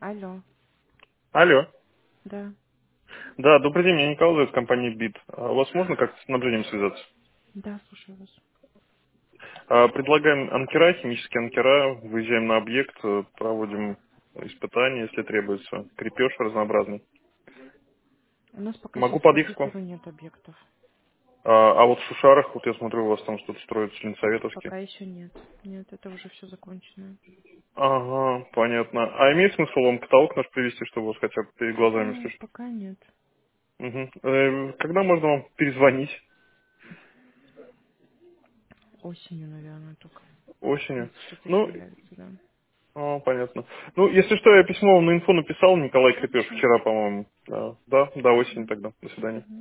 Алло. Алло. Да. Да, добрый день, я Николай из компании БИТ. У вас можно как-то с снабжением связаться? Да, слушаю вас. Предлагаем анкера, химические анкера, выезжаем на объект, проводим испытания, если требуется, крепеж разнообразный. У нас пока Могу сейчас по подъехать к вам? Питеру нет объектов. А вот в Шушарах, вот я смотрю, у вас там что-то строится, Ленсоветовский. Пока еще нет. Нет, это уже все закончено. Ага, понятно. А имеет смысл вам каталог наш привести, чтобы у вас хотя бы перед глазами, если что? Пока нет. Мгм. Когда можно вам перезвонить? Осенью, наверное, только. Осенью? Если что-то Ну, появится, да. Понятно. Ну, если что, я письмо вам на инфо написал, Николай Крепеж, Хорошо. вчера, по-моему. Да, до осени тогда. До свидания.